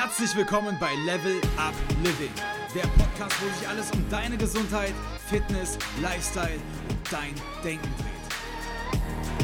Herzlich willkommen bei Level Up Living, der Podcast, wo sich alles um deine Gesundheit, Fitness, Lifestyle und dein Denken dreht.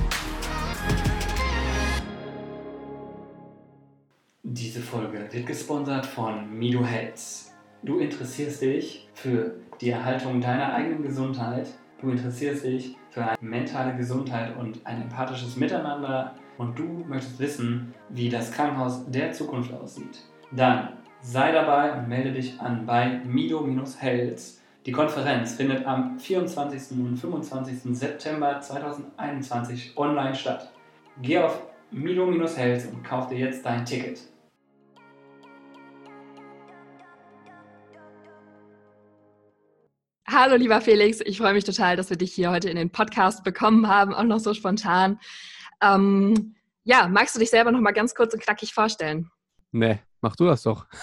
Diese Folge wird gesponsert von Mido Health. Du interessierst dich für die Erhaltung deiner eigenen Gesundheit, du interessierst dich für eine mentale Gesundheit und ein empathisches Miteinander und du möchtest wissen, wie das Krankenhaus der Zukunft aussieht. Dann sei dabei und melde dich an bei Mido-Health. Die Konferenz findet am 24. und 25. September 2021 online statt. Geh auf Mido-Health und kauf dir jetzt dein Ticket. Hallo lieber Felix, ich freue mich total, dass wir dich hier heute in den Podcast bekommen haben, auch noch so spontan. Magst du dich selber noch mal ganz kurz und knackig vorstellen? Nee, mach du das doch.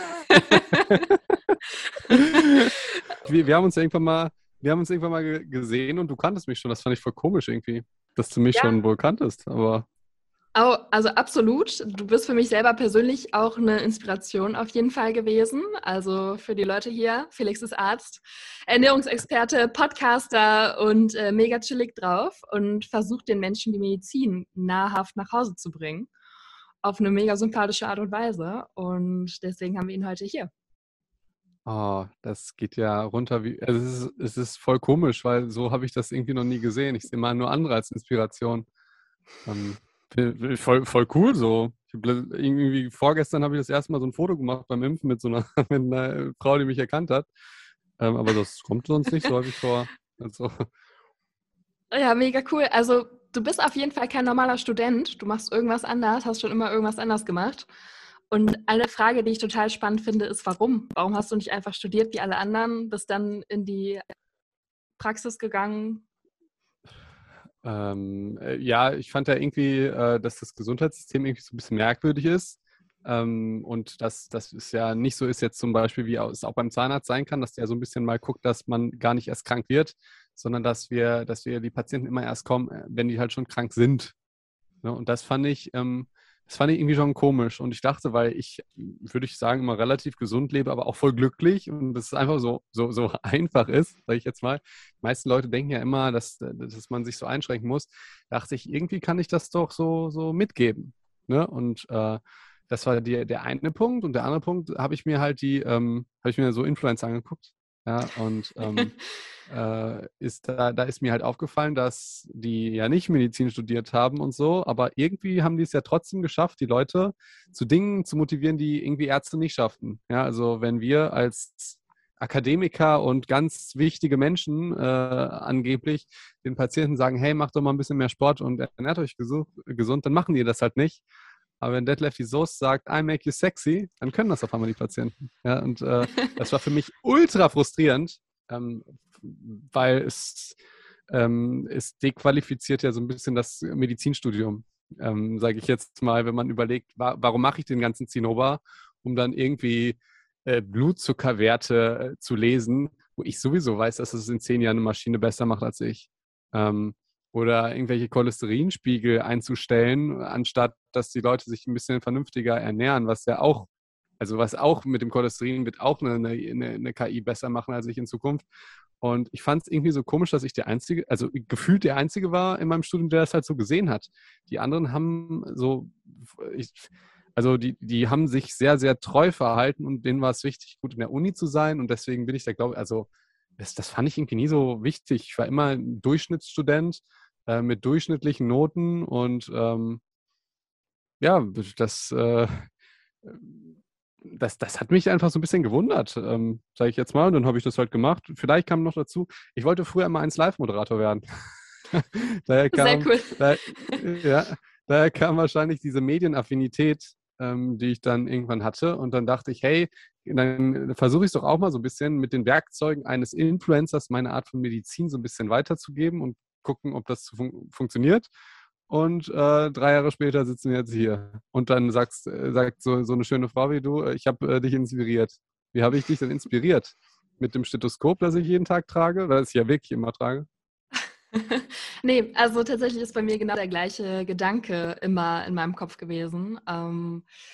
wir haben uns irgendwann mal gesehen und du kanntest mich schon. Das fand ich voll komisch irgendwie, dass du mich schon wohl kanntest, aber... Oh, also absolut. Du bist für mich selber persönlich auch eine Inspiration auf jeden Fall gewesen. Also für die Leute hier, Felix ist Arzt, Ernährungsexperte, Podcaster und mega chillig drauf und versucht den Menschen die Medizin nahrhaft nach Hause zu bringen. Auf eine mega sympathische Art und Weise. Und deswegen haben wir ihn heute hier. Oh, das geht ja runter wie... Also es ist voll komisch, weil so habe ich das irgendwie noch nie gesehen. Ich sehe mal nur andere als Inspiration. Voll cool so. Irgendwie vorgestern habe ich das erste Mal so ein Foto gemacht beim Impfen mit einer Frau, die mich erkannt hat. Aber das kommt sonst nicht so häufig vor. Also. Ja, mega cool. Also du bist auf jeden Fall kein normaler Student. Du machst irgendwas anders, hast schon immer irgendwas anders gemacht. Und eine Frage, die ich total spannend finde, ist, warum? Warum hast du nicht einfach studiert wie alle anderen, bist dann in die Praxis gegangen? Ich fand ja irgendwie, dass das Gesundheitssystem irgendwie so ein bisschen merkwürdig ist. Und dass es ja nicht so ist jetzt zum Beispiel, wie es auch beim Zahnarzt sein kann, dass der so ein bisschen mal guckt, dass man gar nicht erst krank wird, sondern dass wir die Patienten immer erst kommen, wenn die halt schon krank sind. Ne? Und das fand ich irgendwie schon komisch. Und ich dachte, weil ich, würde ich sagen, immer relativ gesund lebe, aber auch voll glücklich und das einfach so einfach ist, sage ich jetzt mal. Die meisten Leute denken ja immer, dass man sich so einschränken muss. Dachte ich, irgendwie kann ich das doch so mitgeben. Ne? Und das war der eine Punkt. Und der andere Punkt habe ich mir halt so Influencer angeguckt. Ja, und da ist mir halt aufgefallen, dass die ja nicht Medizin studiert haben und so, aber irgendwie haben die es ja trotzdem geschafft, die Leute zu Dingen zu motivieren, die irgendwie Ärzte nicht schafften. Ja, also wenn wir als Akademiker und ganz wichtige Menschen angeblich den Patienten sagen, hey, macht doch mal ein bisschen mehr Sport und ernährt euch gesund, dann machen die das halt nicht. Aber wenn Detlef die Soße sagt, I make you sexy, dann können das auf einmal die Patienten. Ja, und das war für mich ultra frustrierend, weil es dequalifiziert ja so ein bisschen das Medizinstudium, sage ich jetzt mal, wenn man überlegt, warum mache ich den ganzen Zinnober, um dann irgendwie Blutzuckerwerte zu lesen, wo ich sowieso weiß, dass es in 10 Jahren eine Maschine besser macht als ich. Oder irgendwelche Cholesterinspiegel einzustellen, anstatt dass die Leute sich ein bisschen vernünftiger ernähren, was auch mit dem Cholesterin wird auch eine KI besser machen als ich in Zukunft. Und ich fand es irgendwie so komisch, dass ich gefühlt der Einzige war in meinem Studium, der das halt so gesehen hat. Die anderen haben die haben sich sehr, sehr treu verhalten und denen war es wichtig, gut in der Uni zu sein und deswegen bin ich da, glaube ich, das fand ich irgendwie nie so wichtig. Ich war immer ein Durchschnittsstudent mit durchschnittlichen Noten und das hat mich einfach so ein bisschen gewundert, sage ich jetzt mal. Und dann habe ich das halt gemacht. Vielleicht kam noch dazu, ich wollte früher immer 1 Live-Moderator werden. Sehr cool. Daher kam wahrscheinlich diese Medienaffinität, die ich dann irgendwann hatte. Und dann dachte ich, hey, dann versuche ich es doch auch mal so ein bisschen mit den Werkzeugen eines Influencers meine Art von Medizin so ein bisschen weiterzugeben und gucken, ob das funktioniert. Und 3 Jahre später sitzen wir jetzt hier. Und dann sagt so eine schöne Frau wie du, ich habe dich inspiriert. Wie habe ich dich denn inspiriert? Mit dem Stethoskop, das ich jeden Tag trage, oder das ich ja wirklich immer trage? Nee, also tatsächlich ist bei mir genau der gleiche Gedanke immer in meinem Kopf gewesen.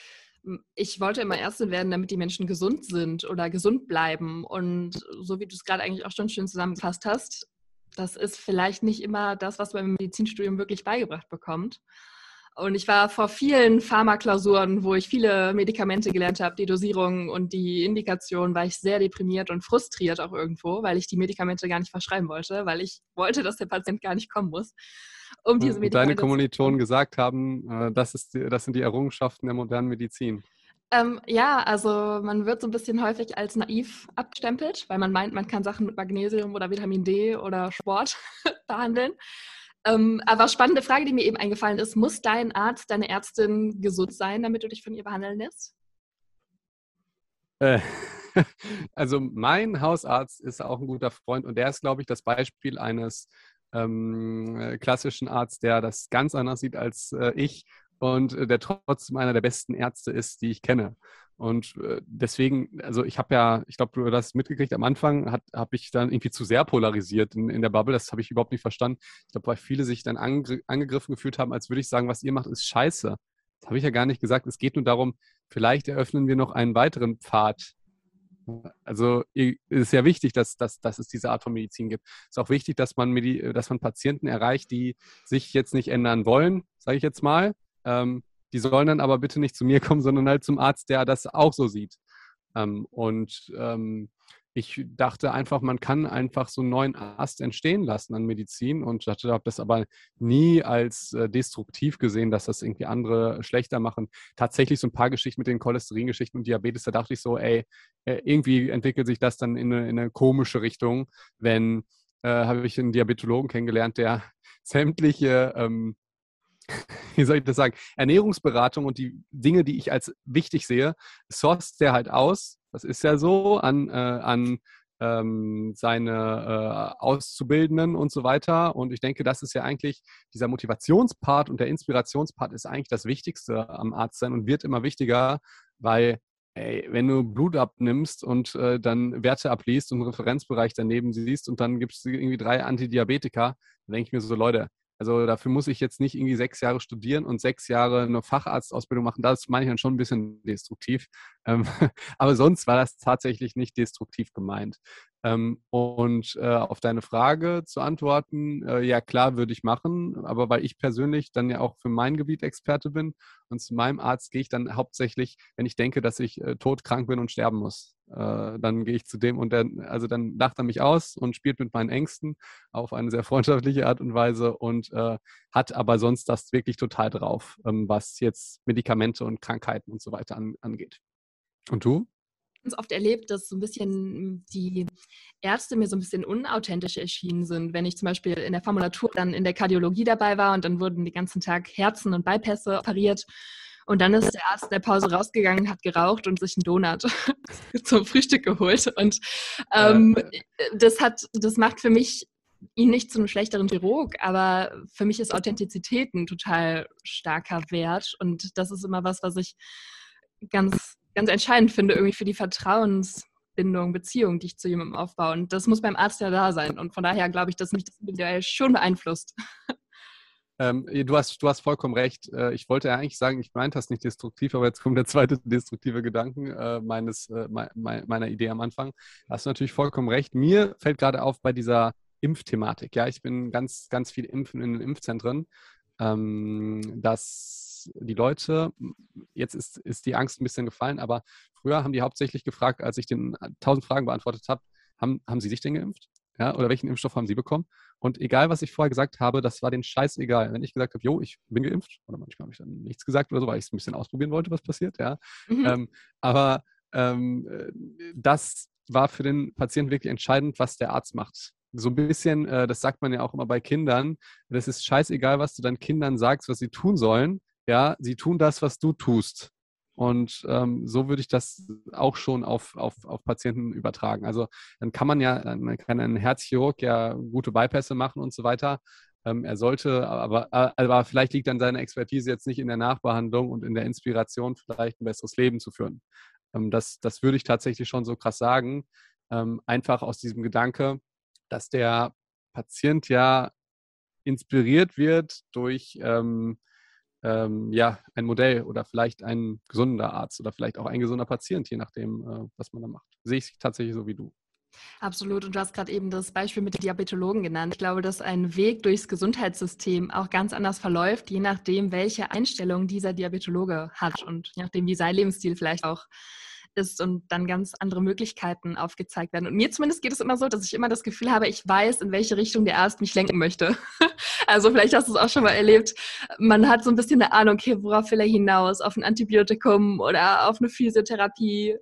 ich wollte immer Ärztin werden, damit die Menschen gesund sind oder gesund bleiben. Und so wie du es gerade eigentlich auch schon schön zusammengefasst hast, das ist vielleicht nicht immer das, was man im Medizinstudium wirklich beigebracht bekommt. Und ich war vor vielen Pharmaklausuren, wo ich viele Medikamente gelernt habe, die Dosierung und die Indikation, war ich sehr deprimiert und frustriert auch irgendwo, weil ich die Medikamente gar nicht verschreiben wollte, weil ich wollte, dass der Patient gar nicht kommen muss, um diese Und deine Medikamente zu Kommilitonen bekommen. gesagt haben, das sind die Errungenschaften der modernen Medizin. Ja, also man wird so ein bisschen häufig als naiv abgestempelt, weil man meint, man kann Sachen mit Magnesium oder Vitamin D oder Sport behandeln. Aber spannende Frage, die mir eben eingefallen ist, muss dein Arzt, deine Ärztin gesund sein, damit du dich von ihr behandeln lässt? Äh, Also mein Hausarzt ist auch ein guter Freund und der ist, glaube ich, das Beispiel eines klassischen Arztes, der das ganz anders sieht als ich und der trotzdem einer der besten Ärzte ist, die ich kenne. Und deswegen, also ich glaube, du hast mitgekriegt, am Anfang habe ich dann irgendwie zu sehr polarisiert in der Bubble. Das habe ich überhaupt nicht verstanden. Ich glaube, weil viele sich dann angegriffen gefühlt haben, als würde ich sagen, was ihr macht, ist scheiße. Das habe ich ja gar nicht gesagt. Es geht nur darum, vielleicht eröffnen wir noch einen weiteren Pfad. Also es ist ja wichtig, dass es diese Art von Medizin gibt. Es ist auch wichtig, dass man Patienten erreicht, die sich jetzt nicht ändern wollen, sage ich jetzt mal. Die sollen dann aber bitte nicht zu mir kommen, sondern halt zum Arzt, der das auch so sieht. Ich dachte einfach, man kann einfach so einen neuen Ast entstehen lassen an Medizin und habe das aber nie als destruktiv gesehen, dass das irgendwie andere schlechter machen. Tatsächlich so ein paar Geschichten mit den Cholesteringeschichten und Diabetes, da dachte ich so, ey, irgendwie entwickelt sich das dann in eine komische Richtung, wenn habe ich einen Diabetologen kennengelernt, der sämtliche wie soll ich das sagen, Ernährungsberatung und die Dinge, die ich als wichtig sehe, sourced der halt aus. Das ist ja so an seine Auszubildenden und so weiter. Und ich denke, das ist ja eigentlich dieser Motivationspart und der Inspirationspart ist eigentlich das Wichtigste am Arzt sein und wird immer wichtiger, weil ey, wenn du Blut abnimmst und dann Werte abliest und einen Referenzbereich daneben siehst und dann gibt es irgendwie 3 Antidiabetika, dann denke ich mir so, Leute, also dafür muss ich jetzt nicht irgendwie 6 Jahre studieren und 6 Jahre eine Facharztausbildung machen. Das meine ich dann schon ein bisschen destruktiv. Ähm, aber sonst war das tatsächlich nicht destruktiv gemeint. Auf deine Frage zu antworten, ja klar, würde ich machen, aber weil ich persönlich dann ja auch für mein Gebiet Experte bin und zu meinem Arzt gehe ich dann hauptsächlich, wenn ich denke, dass ich todkrank bin und sterben muss. Dann gehe ich zu dem und dann lacht er mich aus und spielt mit meinen Ängsten auf eine sehr freundschaftliche Art und Weise und hat aber sonst das wirklich total drauf, was jetzt Medikamente und Krankheiten und so weiter angeht. Und du? Ganz oft erlebt, dass so ein bisschen die Ärzte mir so ein bisschen unauthentisch erschienen sind, wenn ich zum Beispiel in der Formulatur dann in der Kardiologie dabei war und dann wurden den ganzen Tag Herzen und Bypässe operiert und dann ist der Arzt in der Pause rausgegangen, hat geraucht und sich einen Donut zum Frühstück geholt und ähm, Äh, das macht für mich ihn nicht zu einem schlechteren Chirurg, aber für mich ist Authentizität ein total starker Wert und das ist immer was ich ganz entscheidend finde, irgendwie für die Vertrauensbindung, Beziehung, die ich zu jemandem aufbaue. Und das muss beim Arzt ja da sein. Und von daher glaube ich, dass mich das individuell schon beeinflusst. du hast vollkommen recht. Ich wollte ja eigentlich sagen, ich meinte das nicht destruktiv, aber jetzt kommt der zweite destruktive Gedanken meiner Idee am Anfang. Da hast du natürlich vollkommen recht. Mir fällt gerade auf bei dieser Impfthematik. Ja, ich bin ganz, ganz viel impfen in den Impfzentren, dass die Leute, jetzt ist die Angst ein bisschen gefallen, aber früher haben die hauptsächlich gefragt, als ich den 1000 Fragen beantwortet habe, haben Sie sich denn geimpft? Ja, oder welchen Impfstoff haben Sie bekommen? Und egal, was ich vorher gesagt habe, das war denen scheißegal. Wenn ich gesagt habe, jo, ich bin geimpft, oder manchmal habe ich dann nichts gesagt oder so, weil ich es ein bisschen ausprobieren wollte, was passiert, ja. Mhm. Ähm, aber das war für den Patienten wirklich entscheidend, was der Arzt macht. So ein bisschen, das sagt man ja auch immer bei Kindern, das ist scheißegal, was du deinen Kindern sagst, was sie tun sollen. Ja, sie tun das, was du tust. Und so würde ich das auch schon auf Patienten übertragen. Also dann dann kann ein Herzchirurg ja gute Bypässe machen und so weiter. Er sollte, aber vielleicht liegt dann seine Expertise jetzt nicht in der Nachbehandlung und in der Inspiration, vielleicht ein besseres Leben zu führen. Das würde ich tatsächlich schon so krass sagen. Einfach aus diesem Gedanke, dass der Patient ja inspiriert wird durch ja, ein Modell oder vielleicht ein gesunder Arzt oder vielleicht auch ein gesunder Patient, je nachdem, was man da macht. Sehe ich tatsächlich so wie du. Absolut. Und du hast gerade eben das Beispiel mit den Diabetologen genannt. Ich glaube, dass ein Weg durchs Gesundheitssystem auch ganz anders verläuft, je nachdem, welche Einstellung dieser Diabetologe hat und je nachdem, wie sein Lebensstil vielleicht auch ist und dann ganz andere Möglichkeiten aufgezeigt werden. Und mir zumindest geht es immer so, dass ich immer das Gefühl habe, ich weiß, in welche Richtung der Arzt mich lenken möchte. Also vielleicht hast du es auch schon mal erlebt. Man hat so ein bisschen eine Ahnung, okay, worauf will er hinaus? Auf ein Antibiotikum oder auf eine Physiotherapie?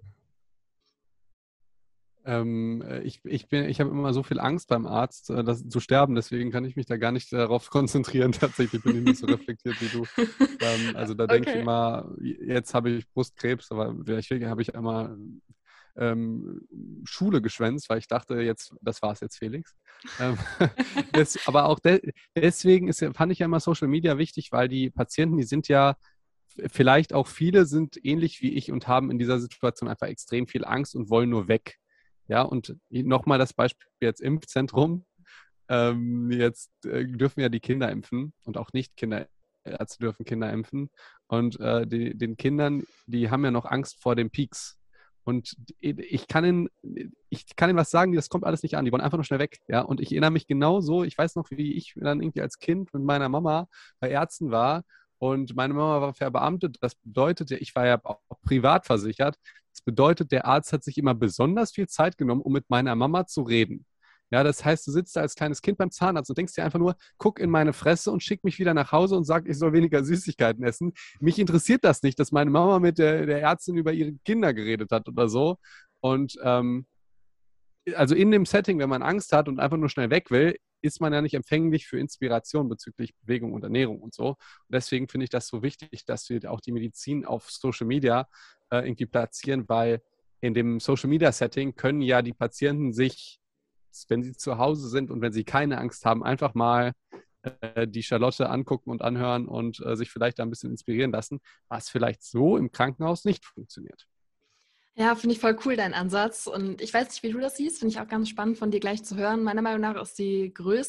Ich habe immer so viel Angst beim Arzt, zu sterben, deswegen kann ich mich da gar nicht darauf konzentrieren. Tatsächlich bin ich nicht so reflektiert wie du. Also da denke ich Okay. immer, jetzt habe ich Brustkrebs, aber vielleicht habe ich einmal Schule geschwänzt, weil ich dachte, jetzt, das war es jetzt, Felix. Ähm, aber auch deswegen fand ich ja immer Social Media wichtig, weil die Patienten, die sind ja vielleicht auch viele sind ähnlich wie ich und haben in dieser Situation einfach extrem viel Angst und wollen nur weg. Ja, und nochmal das Beispiel jetzt Impfzentrum. Jetzt dürfen ja die Kinder impfen und auch Nicht-Kinderärzte dürfen Kinder impfen. Und den Kindern, die haben ja noch Angst vor den Peaks. Und ich kann ihnen was sagen, das kommt alles nicht an. Die wollen einfach nur schnell weg. Ja? Und ich erinnere mich genauso, ich weiß noch, wie ich dann irgendwie als Kind mit meiner Mama bei Ärzten war. Und meine Mama war verbeamtet. Das bedeutete, ich war ja auch privat versichert. Das bedeutet, der Arzt hat sich immer besonders viel Zeit genommen, um mit meiner Mama zu reden. Ja, das heißt, du sitzt da als kleines Kind beim Zahnarzt und denkst dir einfach nur, guck in meine Fresse und schick mich wieder nach Hause und sag, ich soll weniger Süßigkeiten essen. Mich interessiert das nicht, dass meine Mama mit der Ärztin über ihre Kinder geredet hat oder so. Und also in dem Setting, wenn man Angst hat und einfach nur schnell weg will, ist man ja nicht empfänglich für Inspiration bezüglich Bewegung und Ernährung und so. Und deswegen finde ich das so wichtig, dass wir auch die Medizin auf Social Media irgendwie platzieren, weil in dem Social Media Setting können ja die Patienten sich, wenn sie zu Hause sind und wenn sie keine Angst haben, einfach mal die Charlotte angucken und anhören und sich vielleicht da ein bisschen inspirieren lassen, was vielleicht so im Krankenhaus nicht funktioniert. Ja, finde ich voll cool, dein Ansatz. Und ich weiß nicht, wie du das siehst, finde ich auch ganz spannend von dir gleich zu hören. Meiner Meinung nach ist der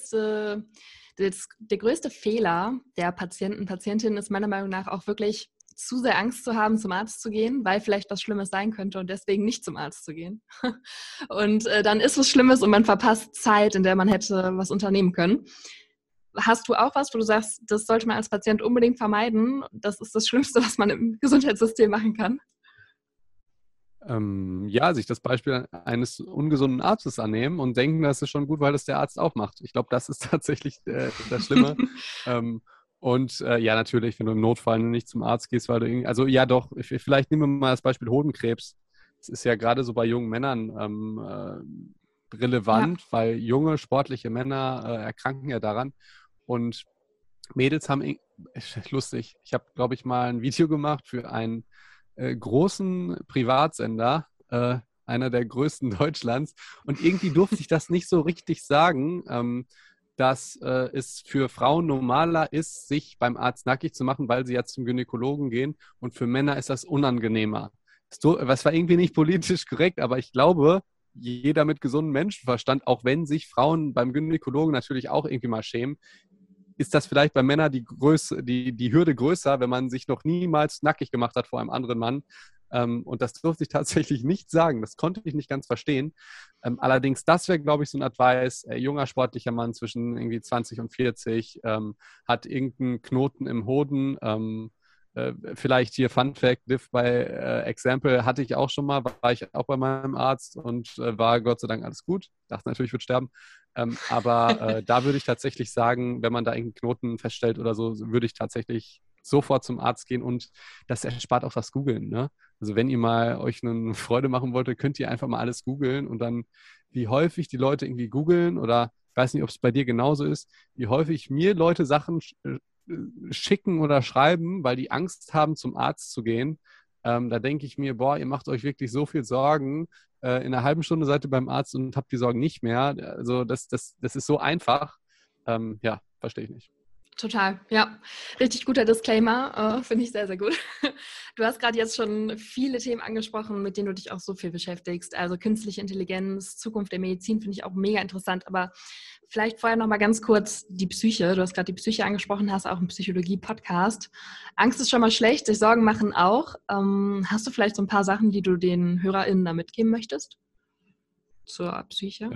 größte Fehler der Patienten, Patientinnen ist meiner Meinung nach auch wirklich zu sehr Angst zu haben, zum Arzt zu gehen, weil vielleicht was Schlimmes sein könnte und deswegen nicht zum Arzt zu gehen. Und dann ist was Schlimmes und man verpasst Zeit, in der man hätte was unternehmen können. Hast du auch was, wo du sagst, das sollte man als Patient unbedingt vermeiden? Das ist das Schlimmste, was man im Gesundheitssystem machen kann? Ja, sich das Beispiel eines ungesunden Arztes annehmen und denken, das ist schon gut, weil das der Arzt auch macht. Ich glaube, das ist tatsächlich das Schlimme. Ja, natürlich, wenn du im Notfall nicht zum Arzt gehst, weil du irgendwie, also ja doch, vielleicht nehmen wir mal das Beispiel Hodenkrebs. Das ist ja gerade so bei jungen Männern relevant, Ja. weil junge, sportliche Männer erkranken ja daran. Und Mädels haben, lustig, ich habe, glaube ich, mal ein Video gemacht für einen großen Privatsender, einer der größten Deutschlands. Und irgendwie durfte ich das nicht so richtig sagen, dass es für Frauen normaler ist, sich beim Arzt nackig zu machen, weil sie ja zum Gynäkologen gehen. Und für Männer ist das unangenehmer. Was war irgendwie nicht politisch korrekt, aber ich glaube, jeder mit gesundem Menschenverstand, auch wenn sich Frauen beim Gynäkologen natürlich auch irgendwie mal schämen, ist das vielleicht bei Männern die Hürde größer, wenn man sich noch niemals nackig gemacht hat vor einem anderen Mann. Und das durfte ich tatsächlich nicht sagen. Das konnte ich nicht ganz verstehen. Allerdings, das wäre, glaube ich, so ein Advice. Junger, sportlicher Mann zwischen irgendwie 20 und 40, hat irgendeinen Knoten im Hoden. Vielleicht hier Fun Fact, Live by Example hatte ich auch schon mal, war ich auch bei meinem Arzt und war Gott sei Dank alles gut. Dachte natürlich, ich würde sterben. Aber da würde ich tatsächlich sagen, wenn man da irgendeinen Knoten feststellt oder so, würde ich tatsächlich sofort zum Arzt gehen und das erspart auch das Googeln. Ne? Also wenn ihr mal euch eine Freude machen wollt, könnt ihr einfach mal alles googeln und dann, wie häufig die Leute irgendwie googeln oder ich weiß nicht, ob es bei dir genauso ist, wie häufig mir Leute Sachen schicken oder schreiben, weil die Angst haben, zum Arzt zu gehen. Da denke ich mir, boah, ihr macht euch wirklich so viel Sorgen. In einer halben Stunde seid ihr beim Arzt und habt die Sorgen nicht mehr. Also das ist so einfach. Ja, verstehe ich nicht. Total, ja. Richtig guter Disclaimer, finde ich sehr, sehr gut. Du hast gerade jetzt schon viele Themen angesprochen, mit denen du dich auch so viel beschäftigst. Also künstliche Intelligenz, Zukunft der Medizin finde ich auch mega interessant. Aber vielleicht vorher noch mal ganz kurz die Psyche. Du hast gerade die Psyche angesprochen, hast auch einen Psychologie-Podcast. Angst ist schon mal schlecht, sich Sorgen machen auch. Hast du vielleicht so ein paar Sachen, die du den HörerInnen da mitgeben möchtest? Zur Psyche?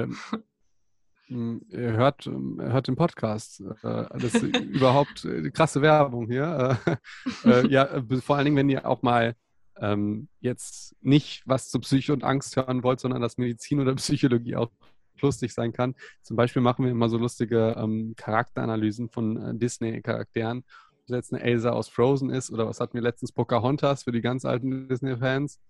Hört den Podcast. Das ist überhaupt krasse Werbung hier. Ja, vor allen Dingen, wenn ihr auch mal jetzt nicht was zu Psyche und Angst hören wollt, sondern dass Medizin oder Psychologie auch lustig sein kann. Zum Beispiel machen wir immer so lustige Charakteranalysen von Disney-Charakteren. Ob das jetzt eine Elsa aus Frozen ist oder was hatten wir letztens, Pocahontas für die ganz alten Disney-Fans.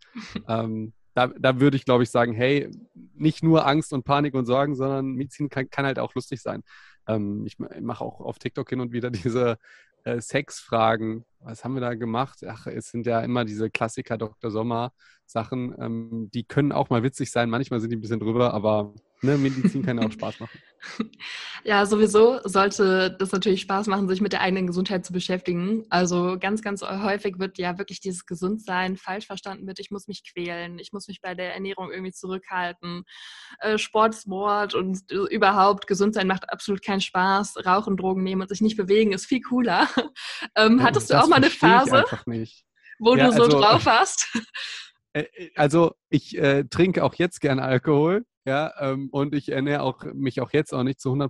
Da würde ich, glaube ich, sagen, hey, nicht nur Angst und Panik und Sorgen, sondern Medizin kann halt auch lustig sein. Ich mache auch auf TikTok hin und wieder diese Sexfragen. Was haben wir da gemacht? Ach, es sind ja immer diese Klassiker Dr. Sommer-Sachen. Die können auch mal witzig sein. Manchmal sind die ein bisschen drüber, aber Medizin kann ja auch Spaß machen. Ja, sowieso sollte das natürlich Spaß machen, sich mit der eigenen Gesundheit zu beschäftigen. Also ganz, ganz häufig wird ja wirklich dieses Gesundsein falsch verstanden mit, ich muss mich quälen, ich muss mich bei der Ernährung irgendwie zurückhalten. Sport ist Mord und überhaupt Gesundsein macht absolut keinen Spaß. Rauchen, Drogen nehmen und sich nicht bewegen ist viel cooler. Hattest du auch mal eine Phase, wo du so drauf warst? Also ich trinke auch jetzt gerne Alkohol, ja, und ich ernähre mich auch jetzt auch nicht zu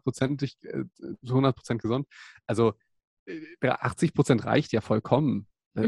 100% gesund. Also 80% reicht ja vollkommen.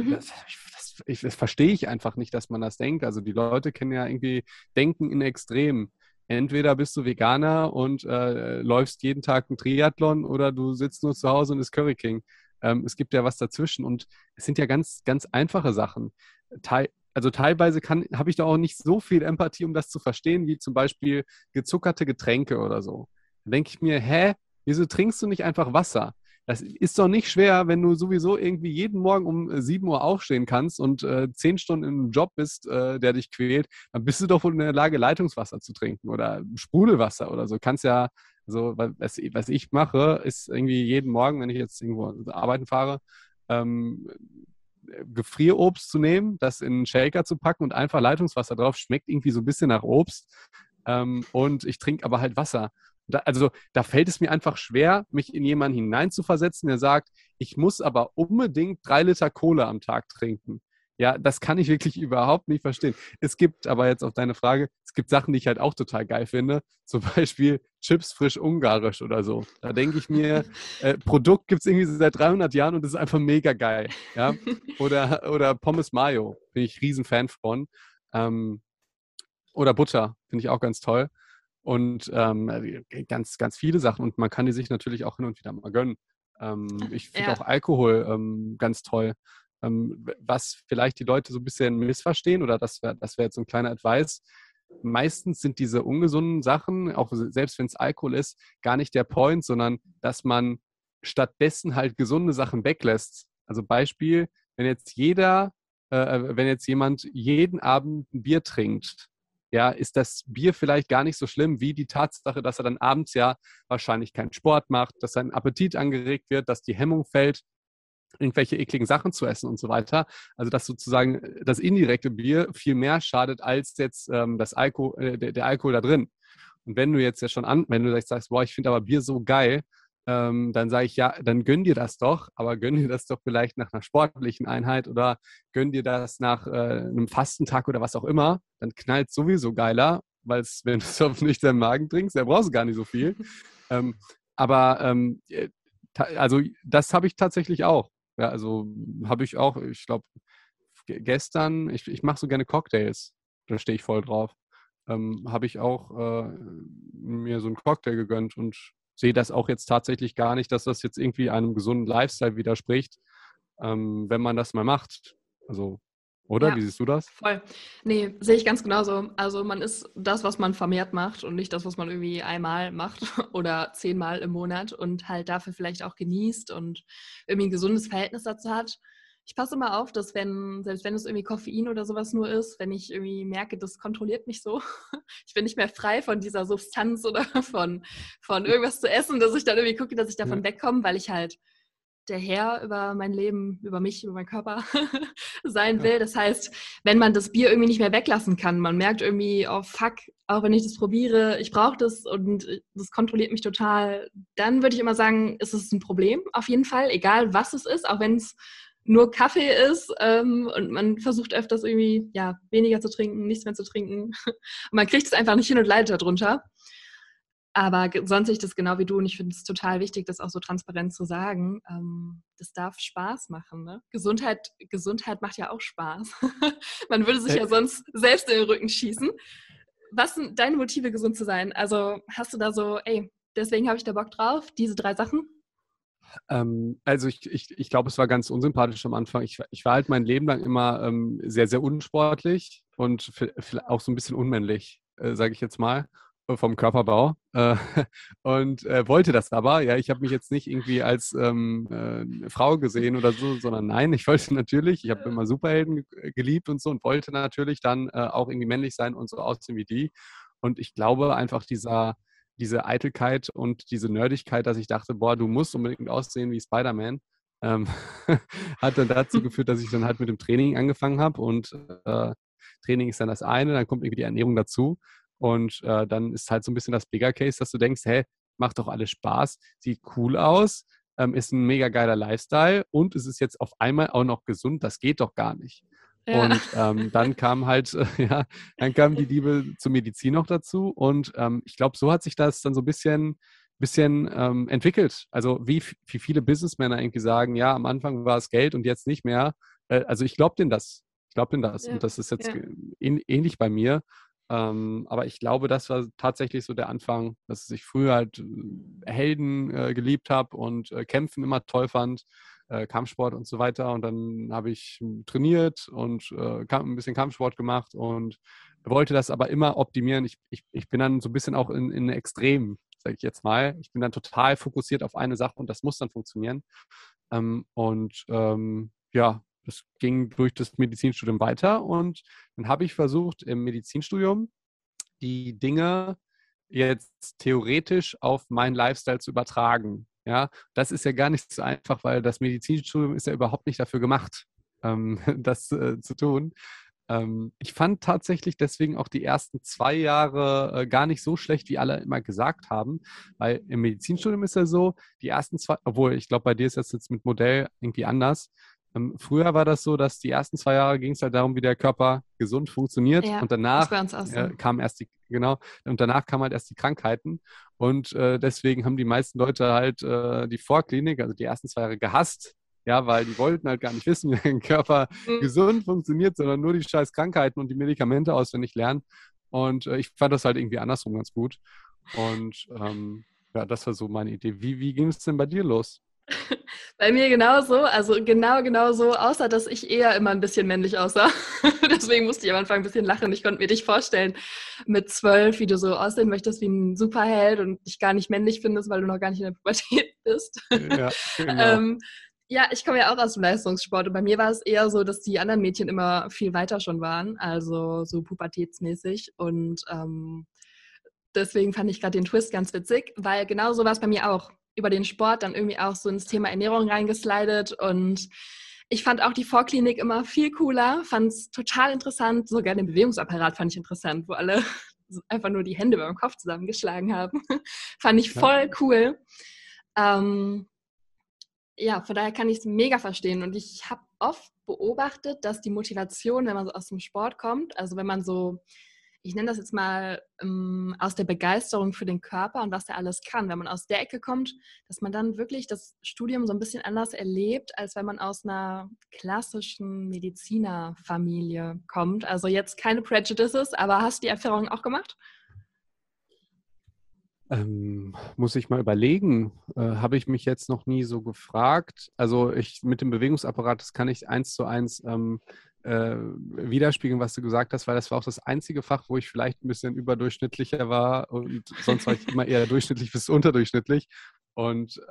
Das verstehe ich einfach nicht, dass man das denkt. Also die Leute kennen ja irgendwie Denken in Extremen. Entweder bist du Veganer und läufst jeden Tag einen Triathlon oder du sitzt nur zu Hause und isst Curry King. Es gibt ja was dazwischen und es sind ja ganz, ganz einfache Sachen. Also teilweise habe ich da auch nicht so viel Empathie, um das zu verstehen, wie zum Beispiel gezuckerte Getränke oder so. Da denke ich mir, wieso trinkst du nicht einfach Wasser? Das ist doch nicht schwer, wenn du sowieso irgendwie jeden Morgen um 7 Uhr aufstehen kannst und 10 Stunden in einem Job bist, der dich quält, dann bist du doch wohl in der Lage, Leitungswasser zu trinken oder Sprudelwasser oder so. Kannst ja, also was ich mache, ist irgendwie jeden Morgen, wenn ich jetzt irgendwo arbeiten fahre, Gefrierobst zu nehmen, das in einen Shaker zu packen und einfach Leitungswasser drauf. Schmeckt irgendwie so ein bisschen nach Obst. Und ich trinke aber halt Wasser. Da fällt es mir einfach schwer, mich in jemanden hineinzuversetzen, der sagt, ich muss aber unbedingt 3 Liter Cola am Tag trinken. Ja, das kann ich wirklich überhaupt nicht verstehen. Es gibt aber jetzt auf deine Frage, es gibt Sachen, die ich halt auch total geil finde. Zum Beispiel Chips frisch ungarisch oder so. Da denke ich mir, Produkt gibt es irgendwie seit 300 Jahren und das ist einfach mega geil. Ja? Oder Pommes Mayo, bin ich riesen Fan von. Oder Butter, finde ich auch ganz toll. Und ganz, ganz viele Sachen. Und man kann die sich natürlich auch hin und wieder mal gönnen. Ich finde auch Alkohol ganz toll. Was vielleicht die Leute so ein bisschen missverstehen, oder das wär jetzt so ein kleiner Advice. Meistens sind diese ungesunden Sachen, auch selbst wenn es Alkohol ist, gar nicht der Point, sondern dass man stattdessen halt gesunde Sachen weglässt. Also Beispiel, wenn jetzt jemand jeden Abend ein Bier trinkt, ja, ist das Bier vielleicht gar nicht so schlimm wie die Tatsache, dass er dann abends ja wahrscheinlich keinen Sport macht, dass sein Appetit angeregt wird, dass die Hemmung fällt, irgendwelche ekligen Sachen zu essen und so weiter. Also dass sozusagen das indirekte Bier viel mehr schadet als jetzt der Alkohol da drin. Und wenn du jetzt ja wenn du sagst, boah, ich finde aber Bier so geil, dann sage ich, ja, dann gönn dir das doch, aber gönn dir das doch vielleicht nach einer sportlichen Einheit oder gönn dir das nach einem Fastentag oder was auch immer, dann knallt es sowieso geiler, weil wenn du es auf nüchternen Magen trinkst, dann brauchst du gar nicht so viel. Also das habe ich tatsächlich auch. Ja, also habe ich auch, ich glaube, gestern, ich mache so gerne Cocktails, da stehe ich voll drauf, habe ich auch mir so einen Cocktail gegönnt und sehe das auch jetzt tatsächlich gar nicht, dass das jetzt irgendwie einem gesunden Lifestyle widerspricht, wenn man das mal macht. Also, oder? Ja, wie siehst du das? Voll. Nee, sehe ich ganz genauso. Also man ist das, was man vermehrt macht und nicht das, was man irgendwie einmal macht oder 10-mal im Monat und halt dafür vielleicht auch genießt und irgendwie ein gesundes Verhältnis dazu hat. Ich passe immer auf, dass selbst wenn es irgendwie Koffein oder sowas nur ist, wenn ich irgendwie merke, das kontrolliert mich so, ich bin nicht mehr frei von dieser Substanz oder von irgendwas zu essen, dass ich dann irgendwie gucke, dass ich davon wegkomme, weil ich halt der Herr über mein Leben, über mich, über meinen Körper sein will. Das heißt, wenn man das Bier irgendwie nicht mehr weglassen kann, man merkt irgendwie, oh fuck, auch wenn ich das probiere, ich brauche das und das kontrolliert mich total, dann würde ich immer sagen, ist es ein Problem, auf jeden Fall, egal was es ist, auch wenn es nur Kaffee ist und man versucht öfters irgendwie weniger zu trinken, nichts mehr zu trinken. Und man kriegt es einfach nicht hin und leidet darunter. Aber sonst sehe ich das genau wie du und ich finde es total wichtig, das auch so transparent zu sagen. Das darf Spaß machen. Ne? Gesundheit macht ja auch Spaß. Man würde sich ja sonst selbst in den Rücken schießen. Was sind deine Motive, gesund zu sein? Also hast du da so, deswegen habe ich da Bock drauf, diese 3 Sachen? Also ich glaube, es war ganz unsympathisch am Anfang. Ich war halt mein Leben lang immer sehr, sehr unsportlich und auch so ein bisschen unmännlich, sage ich jetzt mal, vom Körperbau. Und wollte das aber. Ja, ich habe mich jetzt nicht irgendwie als Frau gesehen oder so, sondern nein, ich wollte natürlich, ich habe immer Superhelden geliebt und so und wollte natürlich dann auch irgendwie männlich sein und so aussehen wie die. Und ich glaube einfach diese Eitelkeit und diese Nerdigkeit, dass ich dachte, boah, du musst unbedingt aussehen wie Spider-Man, hat dann dazu geführt, dass ich dann halt mit dem Training angefangen habe und Training ist dann das eine, dann kommt irgendwie die Ernährung dazu und dann ist halt so ein bisschen das Bigger Case, dass du denkst, hey, macht doch alles Spaß, sieht cool aus, ist ein mega geiler Lifestyle und es ist jetzt auf einmal auch noch gesund, das geht doch gar nicht. Ja. Und dann kam halt, dann kam die Liebe zur Medizin noch dazu und ich glaube, so hat sich das dann so ein bisschen entwickelt. Also wie viele Businessmänner irgendwie sagen, ja, am Anfang war es Geld und jetzt nicht mehr. Also ich glaube denen das. Ich glaube denen das. Ja. Und das ist jetzt ähnlich bei mir. Aber ich glaube, das war tatsächlich so der Anfang, dass ich früher halt Helden geliebt habe und Kämpfen immer toll fand. Kampfsport und so weiter. Und dann habe ich trainiert und ein bisschen Kampfsport gemacht und wollte das aber immer optimieren. Ich bin dann so ein bisschen auch in Extremen, sage ich jetzt mal. Ich bin dann total fokussiert auf eine Sache und das muss dann funktionieren. Das ging durch das Medizinstudium weiter und dann habe ich versucht, im Medizinstudium die Dinge jetzt theoretisch auf meinen Lifestyle zu übertragen. Ja, das ist ja gar nicht so einfach, weil das Medizinstudium ist ja überhaupt nicht dafür gemacht, das zu tun. Ich fand tatsächlich deswegen auch die ersten 2 Jahre gar nicht so schlecht, wie alle immer gesagt haben, weil im Medizinstudium ist ja so, die ersten 2, obwohl ich glaube, bei dir ist das jetzt mit Modell irgendwie anders. Früher war das so, dass die ersten 2 Jahre ging es halt darum, wie der Körper gesund funktioniert Ja, und das danach bei uns auch so. kamen halt erst die Krankheiten und deswegen haben die meisten Leute halt die Vorklinik, also die ersten 2 Jahre gehasst, ja, weil die wollten halt gar nicht wissen, wie der Körper gesund funktioniert, sondern nur die scheiß Krankheiten und die Medikamente auswendig lernen und ich fand das halt irgendwie andersrum ganz gut und das war so meine Idee. Wie ging es denn bei dir los? Bei mir genauso, also genau so, außer dass ich eher immer ein bisschen männlich aussah. Deswegen musste ich am Anfang ein bisschen lachen. Ich konnte mir dich vorstellen mit 12, wie du so aussehen möchtest wie ein Superheld und dich gar nicht männlich findest, weil du noch gar nicht in der Pubertät bist. Ja, genau. Ich komme ja auch aus dem Leistungssport und bei mir war es eher so, dass die anderen Mädchen immer viel weiter schon waren, also so pubertätsmäßig und deswegen fand ich gerade den Twist ganz witzig, weil genau so war es bei mir auch. Über den Sport dann irgendwie auch so ins Thema Ernährung reingeslidet und ich fand auch die Vorklinik immer viel cooler, fand es total interessant, sogar den Bewegungsapparat fand ich interessant, wo alle einfach nur die Hände beim Kopf zusammengeschlagen haben. Fand ich voll cool. Von daher kann ich es mega verstehen und ich habe oft beobachtet, dass die Motivation, wenn man so aus dem Sport kommt, also wenn man so, ich nenne das jetzt mal aus der Begeisterung für den Körper und was er alles kann, wenn man aus der Ecke kommt, dass man dann wirklich das Studium so ein bisschen anders erlebt, als wenn man aus einer klassischen Medizinerfamilie kommt. Also jetzt keine Prejudices, aber hast du die Erfahrung auch gemacht? Muss ich mal überlegen. Habe ich mich jetzt noch nie so gefragt. Also mit dem Bewegungsapparat, das kann ich 1:1 widerspiegeln, was du gesagt hast, weil das war auch das einzige Fach, wo ich vielleicht ein bisschen überdurchschnittlicher war und sonst war ich immer eher durchschnittlich bis unterdurchschnittlich und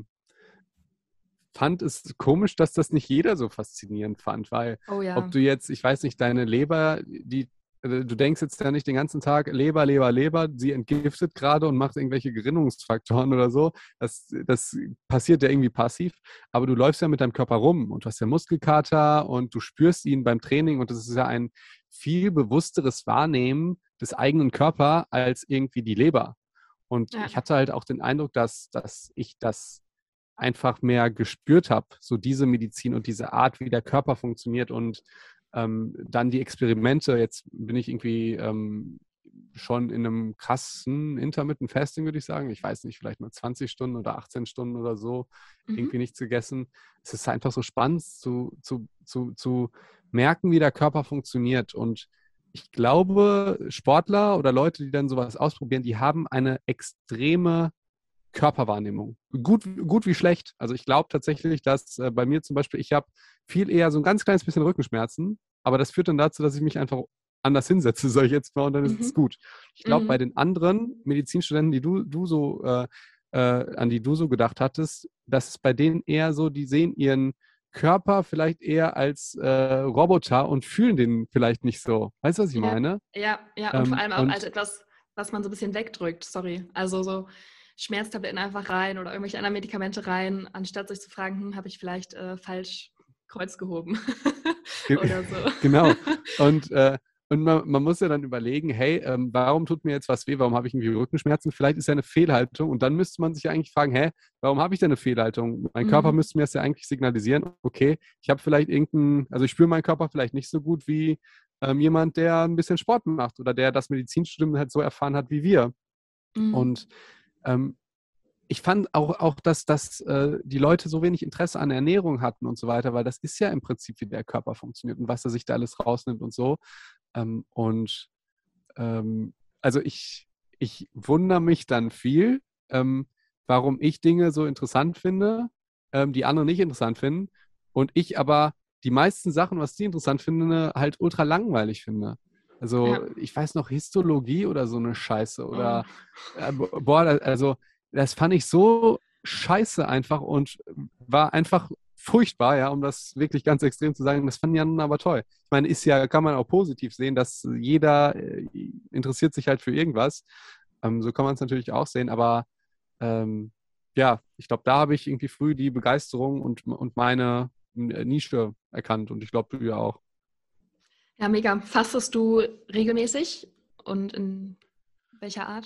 fand es komisch, dass das nicht jeder so faszinierend fand, weil ob du jetzt, ich weiß nicht, deine Leber, die du denkst jetzt ja nicht den ganzen Tag, Leber, Leber, Leber, sie entgiftet gerade und macht irgendwelche Gerinnungsfaktoren oder so. Das passiert ja irgendwie passiv, aber du läufst ja mit deinem Körper rum und du hast ja Muskelkater und du spürst ihn beim Training und das ist ja ein viel bewussteres Wahrnehmen des eigenen Körpers als irgendwie die Leber. Und Ja. ich hatte halt auch den Eindruck, dass ich das einfach mehr gespürt habe, so diese Medizin und diese Art, wie der Körper funktioniert und dann die Experimente. Jetzt bin ich irgendwie schon in einem krassen Intermittent Fasting, würde ich sagen. Ich weiß nicht, vielleicht mal 20 Stunden oder 18 Stunden oder so, irgendwie nichts gegessen. Es ist einfach so spannend zu merken, wie der Körper funktioniert. Und ich glaube, Sportler oder Leute, die dann sowas ausprobieren, die haben eine extreme Körperwahrnehmung. Gut wie schlecht. Also ich glaube tatsächlich, dass bei mir zum Beispiel, ich habe viel eher so ein ganz kleines bisschen Rückenschmerzen, aber das führt dann dazu, dass ich mich einfach anders hinsetze, sage ich jetzt mal, und dann ist es gut. Ich glaube, bei den anderen Medizinstudenten, die an die du so gedacht hattest, dass es bei denen eher so, die sehen ihren Körper vielleicht eher als Roboter und fühlen den vielleicht nicht so. Weißt du, was ich meine? Ja, und vor allem auch als etwas, was man so ein bisschen wegdrückt, sorry. Also so Schmerztabletten einfach rein oder irgendwelche anderen Medikamente rein, anstatt sich zu fragen, habe ich vielleicht falsch Kreuz gehoben oder so. Genau. Und man muss ja dann überlegen, hey, warum tut mir jetzt was weh? Warum habe ich irgendwie Rückenschmerzen? Vielleicht ist ja eine Fehlhaltung. Und dann müsste man sich ja eigentlich fragen, warum habe ich denn eine Fehlhaltung? Mein Körper müsste mir das ja eigentlich signalisieren, okay, ich habe vielleicht also ich spüre meinen Körper vielleicht nicht so gut wie jemand, der ein bisschen Sport macht oder der das Medizinstudium halt so erfahren hat wie wir. Und ich fand auch dass die Leute so wenig Interesse an Ernährung hatten und so weiter, weil das ist ja im Prinzip, wie der Körper funktioniert und was er sich da alles rausnimmt und so. Also ich wundere mich dann viel, warum ich Dinge so interessant finde, die andere nicht interessant finden und ich aber die meisten Sachen, was die interessant finden, halt ultra langweilig finde. Also ich weiß noch, Histologie oder so eine Scheiße oder also das fand ich so scheiße einfach und war einfach furchtbar, ja, um das wirklich ganz extrem zu sagen. Das fanden ja nun aber toll. Ich meine, kann man auch positiv sehen, dass jeder interessiert sich halt für irgendwas. So kann man es natürlich auch sehen, aber ich glaube, da habe ich irgendwie früh die Begeisterung und meine Nische erkannt und ich glaube, du ja auch. Ja, mega. Fastest du regelmäßig und in welcher Art?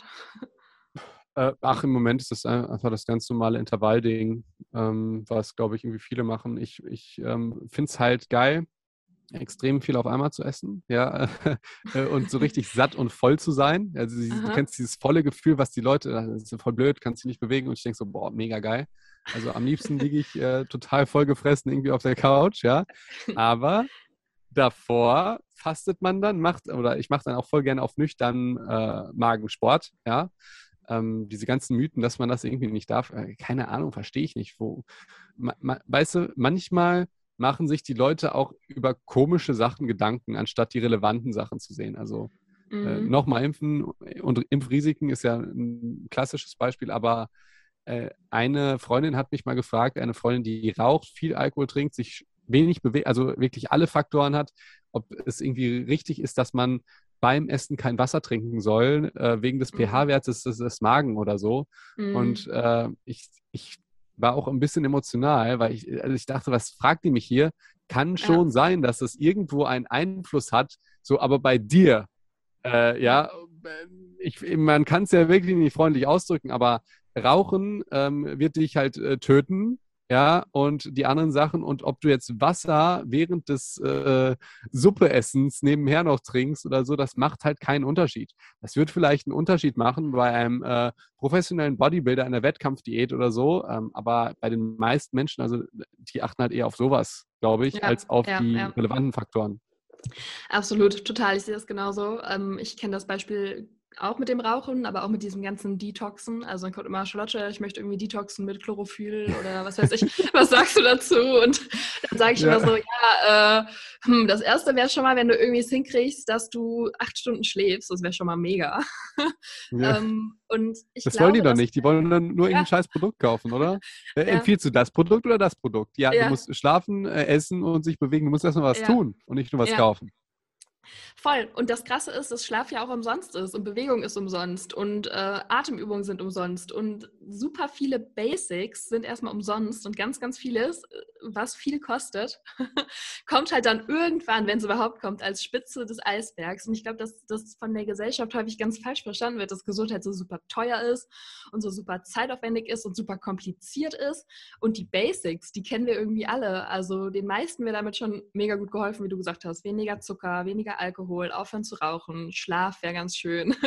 Im Moment ist das einfach das ganz normale Intervallding, was, glaube ich, irgendwie viele machen. Ich finde es halt geil, extrem viel auf einmal zu essen, ja, und so richtig satt und voll zu sein. Also du kennst dieses volle Gefühl, was die Leute, das ist voll blöd, kannst dich nicht bewegen und ich denke so, boah, mega geil. Also am liebsten liege ich total vollgefressen irgendwie auf der Couch, ja, aber davor fastet man dann, ich mache dann auch voll gerne auf nüchternen Magensport, ja. Diese ganzen Mythen, dass man das irgendwie nicht darf, keine Ahnung, verstehe ich nicht. Weißt du, manchmal machen sich die Leute auch über komische Sachen Gedanken, anstatt die relevanten Sachen zu sehen. Also nochmal impfen und Impfrisiken ist ja ein klassisches Beispiel, aber eine Freundin hat mich mal gefragt, eine Freundin, die raucht, viel Alkohol trinkt, sich wenig bewegt, also wirklich alle Faktoren hat, ob es irgendwie richtig ist, dass man beim Essen kein Wasser trinken soll, wegen des pH-Wertes des Magen oder so. Und ich war auch ein bisschen emotional, weil ich dachte, was fragt die mich hier? Kann schon sein, dass es irgendwo einen Einfluss hat, so aber bei dir, man kann es ja wirklich nicht freundlich ausdrücken, aber Rauchen wird dich halt töten. Ja, und die anderen Sachen und ob du jetzt Wasser während des Suppeessens nebenher noch trinkst oder so, das macht halt keinen Unterschied. Das wird vielleicht einen Unterschied machen bei einem professionellen Bodybuilder in der Wettkampfdiät oder so, aber bei den meisten Menschen, also die achten halt eher auf sowas, glaube ich, als auf die relevanten Faktoren. Absolut, total. Ich sehe das genauso. Ich kenne das Beispiel auch mit dem Rauchen, aber auch mit diesem ganzen Detoxen. Also dann kommt immer, Charlotte, ich möchte irgendwie detoxen mit Chlorophyll oder was weiß ich. Was sagst du dazu? Und dann sage ich immer so, das Erste wäre schon mal, wenn du irgendwie es hinkriegst, dass du 8 Stunden schläfst. Das wäre schon mal mega. Ja. Und das wollen die doch nicht. Die wollen dann nur irgendein scheiß Produkt kaufen, oder? Empfiehlst du das Produkt oder das Produkt? Ja, du musst schlafen, essen und sich bewegen. Du musst erstmal was tun und nicht nur was kaufen. Voll. Und das Krasse ist, dass Schlaf ja auch umsonst ist und Bewegung ist umsonst und Atemübungen sind umsonst und super viele Basics sind erstmal umsonst und ganz, ganz vieles, was viel kostet, kommt halt dann irgendwann, wenn es überhaupt kommt, als Spitze des Eisbergs. Und ich glaube, dass das von der Gesellschaft häufig ganz falsch verstanden wird, dass Gesundheit so super teuer ist und so super zeitaufwendig ist und super kompliziert ist. Und die Basics, die kennen wir irgendwie alle. Also den meisten wird damit schon mega gut geholfen, wie du gesagt hast. Weniger Zucker, weniger Alkohol, aufhören zu rauchen, Schlaf wäre ganz schön,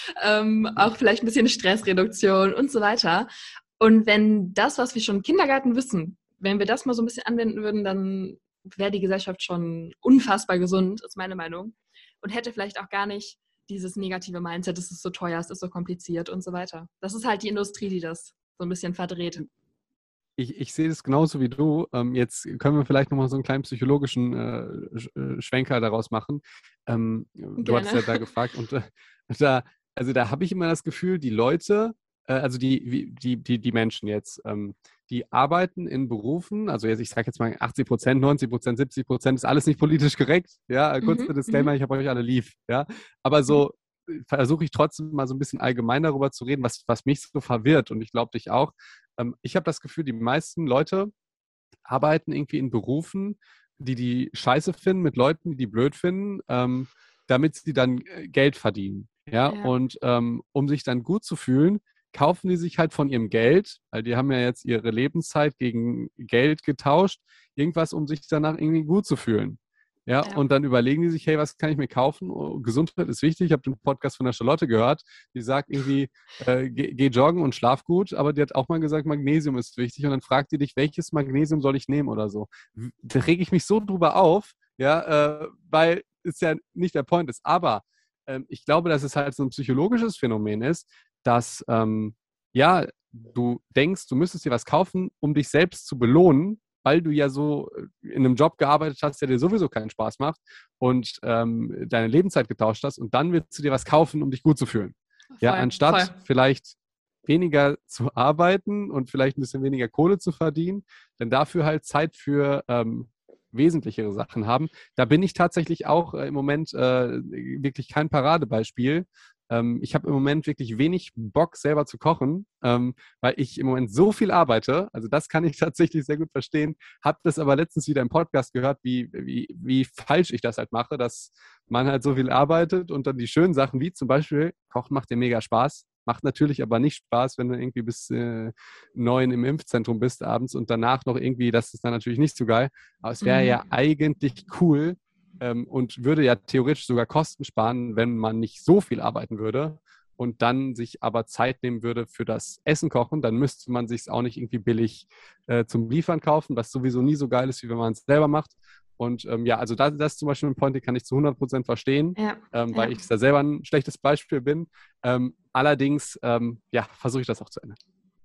auch vielleicht ein bisschen Stressreduktion und so weiter. Und wenn das, was wir schon im Kindergarten wissen, wenn wir das mal so ein bisschen anwenden würden, dann wäre die Gesellschaft schon unfassbar gesund, ist meine Meinung. Und hätte vielleicht auch gar nicht dieses negative Mindset, es ist so teuer, es ist so kompliziert und so weiter. Das ist halt die Industrie, die das so ein bisschen verdreht. Ich sehe das genauso wie du. Jetzt können wir vielleicht nochmal so einen kleinen psychologischen Schwenker daraus machen. Du hattest ja da gefragt und da habe ich immer das Gefühl, die Leute, also die Menschen jetzt, die arbeiten in Berufen, also jetzt, ich sage jetzt mal 80%, 90%, 70%, ist alles nicht politisch korrekt. Ja, kurzer Disclaimer, ich habe euch alle lieb. Ja, aber so versuche ich trotzdem mal so ein bisschen allgemein darüber zu reden, was mich so verwirrt und ich glaube dich auch. Ich habe das Gefühl, die meisten Leute arbeiten irgendwie in Berufen, die scheiße finden, mit Leuten, die blöd finden, damit sie dann Geld verdienen. Ja? Und um sich dann gut zu fühlen, kaufen die sich halt von ihrem Geld, weil die haben ja jetzt ihre Lebenszeit gegen Geld getauscht, irgendwas, um sich danach irgendwie gut zu fühlen. Ja, und dann überlegen die sich, hey, was kann ich mir kaufen? Oh, Gesundheit ist wichtig. Ich habe den Podcast von der Charlotte gehört, die sagt irgendwie, geh joggen und schlaf gut, aber die hat auch mal gesagt, Magnesium ist wichtig und dann fragt die dich, welches Magnesium soll ich nehmen oder so. Da rege ich mich so drüber auf, ja, weil es ja nicht der Point ist. Aber ich glaube, dass es halt so ein psychologisches Phänomen ist, dass, ja, du denkst, du müsstest dir was kaufen, um dich selbst zu belohnen, weil du ja so in einem Job gearbeitet hast, der dir sowieso keinen Spaß macht und deine Lebenszeit getauscht hast und dann willst du dir was kaufen, um dich gut zu fühlen. Ja, anstatt vielleicht weniger zu arbeiten und vielleicht ein bisschen weniger Kohle zu verdienen, denn dafür halt Zeit für wesentlichere Sachen haben. Da bin ich tatsächlich auch im Moment wirklich kein Paradebeispiel. Ich habe im Moment wirklich wenig Bock, selber zu kochen, weil ich im Moment so viel arbeite. Also das kann ich tatsächlich sehr gut verstehen. Habe das aber letztens wieder im Podcast gehört, wie falsch ich das halt mache, dass man halt so viel arbeitet und dann die schönen Sachen, wie zum Beispiel, Kochen macht dir mega Spaß. Macht natürlich aber nicht Spaß, wenn du irgendwie bis 9 im Impfzentrum bist abends und danach noch irgendwie, das ist dann natürlich nicht so geil. Aber es wäre ja eigentlich cool, und würde ja theoretisch sogar Kosten sparen, wenn man nicht so viel arbeiten würde und dann sich aber Zeit nehmen würde für das Essen kochen, dann müsste man sich es auch nicht irgendwie billig zum Liefern kaufen, was sowieso nie so geil ist, wie wenn man es selber macht. Und ja, also das ist zum Beispiel ein Point, den kann ich zu 100% verstehen, weil ich da selber ein schlechtes Beispiel bin. Allerdings, ja, versuche ich das auch zu ändern.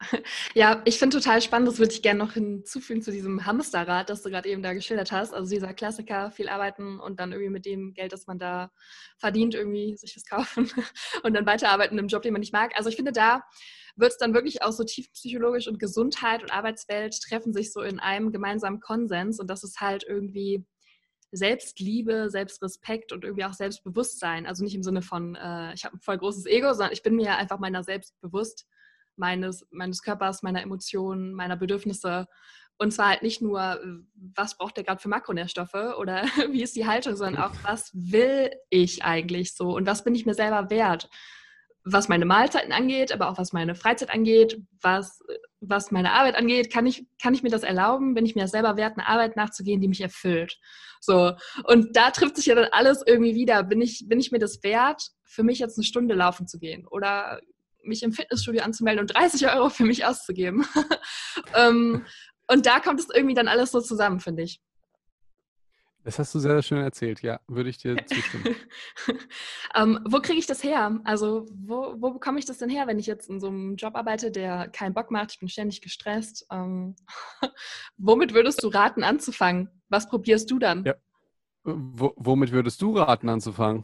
Ja, ich finde total spannend, das würde ich gerne noch hinzufügen zu diesem Hamsterrad, das du gerade eben da geschildert hast. Also dieser Klassiker, viel arbeiten und dann irgendwie mit dem Geld, das man da verdient, irgendwie sich was kaufen und dann weiterarbeiten im Job, den man nicht mag. Also ich finde, da wird es dann wirklich auch so tiefenpsychologisch und Gesundheit und Arbeitswelt treffen sich so in einem gemeinsamen Konsens und das ist halt irgendwie Selbstliebe, Selbstrespekt und irgendwie auch Selbstbewusstsein. Also nicht im Sinne von, ich habe ein voll großes Ego, sondern ich bin mir einfach meiner selbst bewusst, meines Körpers, meiner Emotionen, meiner Bedürfnisse. Und zwar halt nicht nur, was braucht der gerade für Makronährstoffe oder wie ist die Haltung, sondern auch, was will ich eigentlich so und was bin ich mir selber wert? Was meine Mahlzeiten angeht, aber auch was meine Freizeit angeht, was meine Arbeit angeht, kann ich mir das erlauben, bin ich mir selber wert, eine Arbeit nachzugehen, die mich erfüllt. So. Und da trifft sich ja dann alles irgendwie wieder. Bin ich mir das wert, für mich jetzt eine Stunde laufen zu gehen oder mich im Fitnessstudio anzumelden und 30 € für mich auszugeben. Und da kommt es irgendwie dann alles so zusammen, finde ich. Das hast du sehr, sehr schön erzählt, ja, würde ich dir zustimmen. Wo kriege ich das her? Also wo bekomme ich das denn her, wenn ich jetzt in so einem Job arbeite, der keinen Bock macht, ich bin ständig gestresst? Womit würdest du raten, anzufangen? Was probierst du dann? Ja. Womit würdest du raten, anzufangen?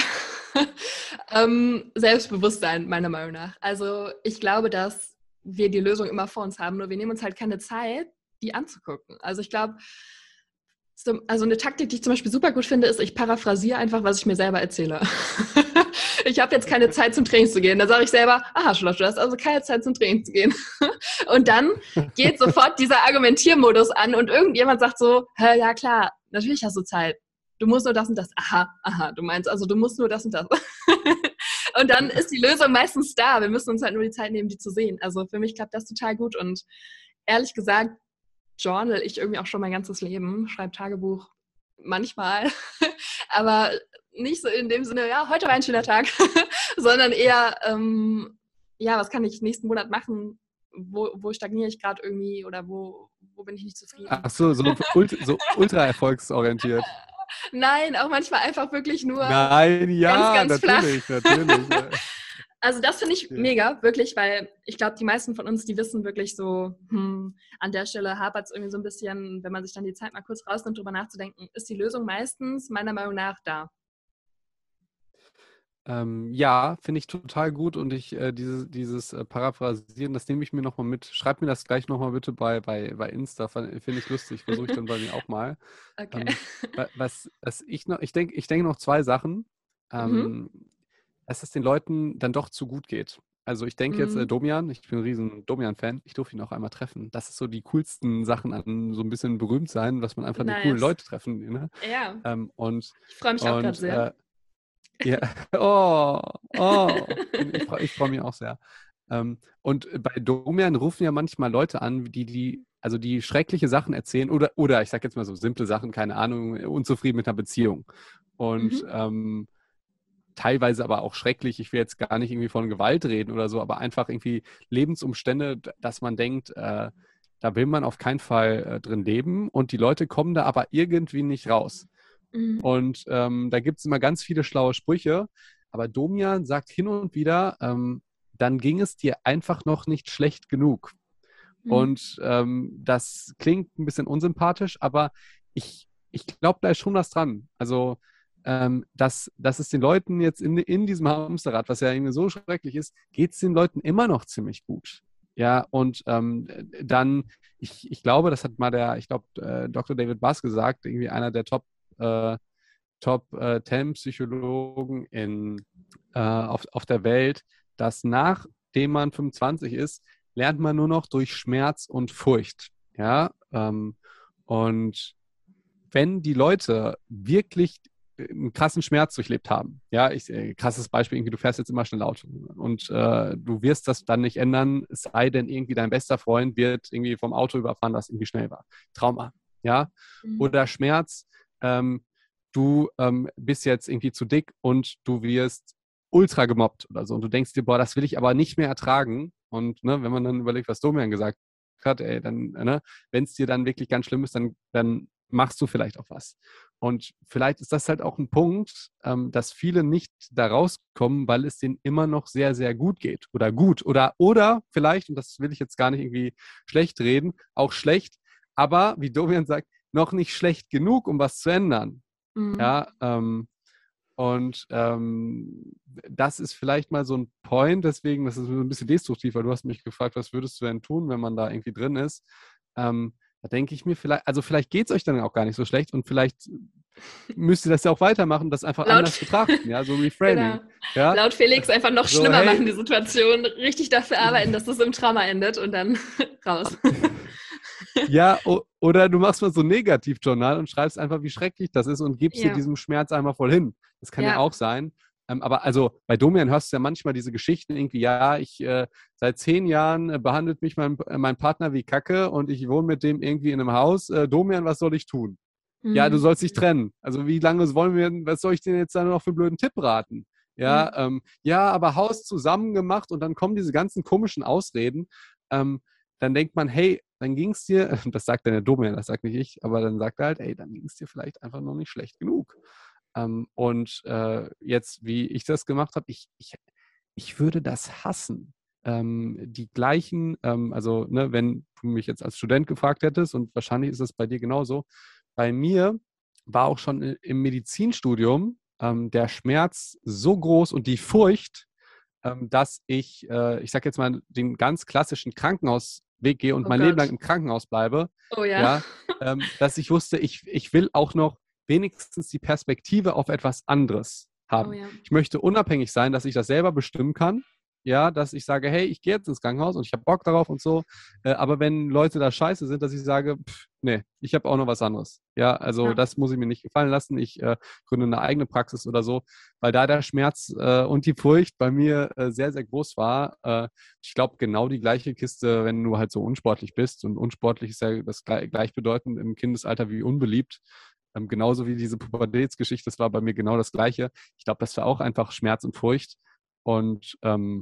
Selbstbewusstsein, meiner Meinung nach. Also ich glaube, dass wir die Lösung immer vor uns haben, nur wir nehmen uns halt keine Zeit, die anzugucken. Also ich glaube, Also eine Taktik, die ich zum Beispiel super gut finde, ist, ich paraphrasiere einfach, was ich mir selber erzähle. Ich habe jetzt keine Zeit zum Training zu gehen. Da sage ich selber, aha, Charlotte, du hast also keine Zeit zum Training zu gehen. Und dann geht sofort dieser Argumentiermodus an und irgendjemand sagt so, hä, ja klar, natürlich hast du Zeit. Du musst nur das und das. Aha, du meinst also, du musst nur das und das. Und dann ist die Lösung meistens da. Wir müssen uns halt nur die Zeit nehmen, die zu sehen. Also für mich klappt das total gut und ehrlich gesagt, journal ich irgendwie auch schon mein ganzes Leben, schreibe Tagebuch manchmal, aber nicht so in dem Sinne, ja, heute war ein schöner Tag, sondern eher, ja, was kann ich nächsten Monat machen, wo stagniere ich gerade irgendwie oder wo bin ich nicht zufrieden. Ach so, so ultra erfolgsorientiert. Nein, auch manchmal einfach wirklich nur Nein, ja, ganz natürlich. Ja. Also das finde ich mega, wirklich, weil ich glaube, die meisten von uns, die wissen wirklich so, an der Stelle hapert es irgendwie so ein bisschen, wenn man sich dann die Zeit mal kurz rausnimmt, drüber nachzudenken, ist die Lösung meistens meiner Meinung nach da. Ja, finde ich total gut und dieses Paraphrasieren, das nehme ich mir nochmal mit. Schreib mir das gleich nochmal bitte bei Insta, finde ich lustig, versuche ich dann bei mir auch mal. Okay. Was ich denke noch zwei Sachen, dass es den Leuten dann doch zu gut geht. Also ich denke jetzt Domian, ich bin ein riesen Domian-Fan, ich durfte ihn auch einmal treffen. Das ist so die coolsten Sachen an so ein bisschen berühmt sein, dass man einfach die coolen Leute treffen. Ne? Ja, und ich freue mich auch gerade sehr. Ja, ich freue mich auch sehr. Und bei Domian rufen ja manchmal Leute an, die schreckliche Sachen erzählen oder ich sage jetzt mal so simple Sachen, keine Ahnung, unzufrieden mit einer Beziehung. Und teilweise aber auch schrecklich, ich will jetzt gar nicht irgendwie von Gewalt reden oder so, aber einfach irgendwie Lebensumstände, dass man denkt, da will man auf keinen Fall drin leben und die Leute kommen da aber irgendwie nicht raus. Und da gibt es immer ganz viele schlaue Sprüche, aber Domian sagt hin und wieder, dann ging es dir einfach noch nicht schlecht genug. Und das klingt ein bisschen unsympathisch, aber ich glaube, da ist schon was dran. Also, dass es den Leuten jetzt in diesem Hamsterrad, was ja irgendwie so schrecklich ist, geht es den Leuten immer noch ziemlich gut. Ja, und dann, ich glaube, das hat mal Dr. David Buss gesagt, irgendwie einer der Top 10 Psychologen auf der Welt, dass nachdem man 25 ist, lernt man nur noch durch Schmerz und Furcht. Ja, und wenn die Leute wirklich einen krassen Schmerz durchlebt haben, ja, krasses Beispiel, irgendwie, du fährst jetzt immer schnell Auto und du wirst das dann nicht ändern, es sei denn, irgendwie dein bester Freund wird irgendwie vom Auto überfahren, das irgendwie schnell war. Trauma, ja, oder Schmerz, du bist jetzt irgendwie zu dick und du wirst ultra gemobbt oder so und du denkst dir, boah, das will ich aber nicht mehr ertragen und ne, wenn man dann überlegt, was Domian gesagt hat, ey, dann, ne, wenn es dir dann wirklich ganz schlimm ist, dann machst du vielleicht auch was. Und vielleicht ist das halt auch ein Punkt, dass viele nicht da rauskommen, weil es denen immer noch sehr, sehr gut geht oder gut oder vielleicht, und das will ich jetzt gar nicht irgendwie schlecht reden, auch schlecht, aber wie Domian sagt, noch nicht schlecht genug, um was zu ändern. Ja, und das ist vielleicht mal so ein Point, deswegen, das ist ein bisschen destruktiv, weil du hast mich gefragt, was würdest du denn tun, wenn man da irgendwie drin ist? Da denke ich mir vielleicht geht es euch dann auch gar nicht so schlecht und vielleicht müsst ihr das ja auch weitermachen, das einfach anders betrachten, ja, so Reframing. Genau. Ja? Laut Felix einfach noch so, schlimmer machen, die Situation, richtig dafür arbeiten, dass das im Trauma endet und dann raus. Ja, oder du machst mal so ein Negativjournal und schreibst einfach, wie schrecklich das ist und gibst dir diesem Schmerz einmal voll hin. Das kann ja auch sein. Aber also bei Domian hörst du ja manchmal diese Geschichten irgendwie, ja, seit 10 Jahren behandelt mich mein Partner wie Kacke und ich wohne mit dem irgendwie in einem Haus. Domian, was soll ich tun? Ja, du sollst dich trennen. Also wie lange was soll ich denn jetzt da noch für einen blöden Tipp raten? Ja, ja, aber Haus zusammen gemacht und dann kommen diese ganzen komischen Ausreden. Dann denkt man, hey, dann ging es dir, das sagt dann der Domian, das sagt nicht ich, aber dann sagt er halt, ey, dann ging es dir vielleicht einfach noch nicht schlecht genug. Und jetzt, wie ich das gemacht habe, ich würde das hassen. Die gleichen, also ne, wenn du mich jetzt als Student gefragt hättest, und wahrscheinlich ist das bei dir genauso, bei mir war auch schon im Medizinstudium der Schmerz so groß und die Furcht, dass ich sage jetzt mal, den ganz klassischen Krankenhausjob Weg gehe und Oh mein Leben Gott. lang im Krankenhaus bleibe, Oh ja. ja, dass ich wusste, ich will auch noch wenigstens die Perspektive auf etwas anderes Oh haben. ja. Ich möchte unabhängig sein, dass ich das selber bestimmen kann. Ja, dass ich sage, hey, ich gehe jetzt ins Krankenhaus und ich habe Bock darauf und so. Aber wenn Leute da scheiße sind, dass ich sage, nee, ich habe auch noch was anderes. Ja, also Ja. das muss ich mir nicht gefallen lassen. Ich gründe eine eigene Praxis oder so, weil da der Schmerz und die Furcht bei mir sehr, sehr groß war. Ich glaube, genau die gleiche Kiste, wenn du halt so unsportlich bist. Und unsportlich ist ja das gleichbedeutend im Kindesalter wie unbeliebt. Genauso wie diese Pubertätsgeschichte, das war bei mir genau das Gleiche. Ich glaube, das war auch einfach Schmerz und Furcht. Und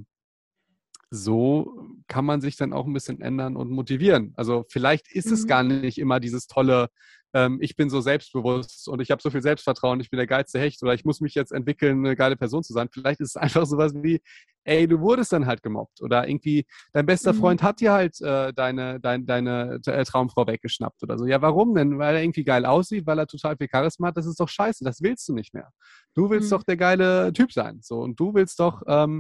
so kann man sich dann auch ein bisschen ändern und motivieren. Also vielleicht ist es gar nicht immer dieses tolle, ich bin so selbstbewusst und ich habe so viel Selbstvertrauen, ich bin der geilste Hecht oder ich muss mich jetzt entwickeln, eine geile Person zu sein. Vielleicht ist es einfach sowas wie, ey, du wurdest dann halt gemobbt oder irgendwie dein bester Freund hat dir halt deine Traumfrau weggeschnappt oder so. Ja, warum denn? Weil er irgendwie geil aussieht, weil er total viel Charisma hat. Das ist doch scheiße, das willst du nicht mehr. Du willst doch der geile Typ sein. So, und du willst doch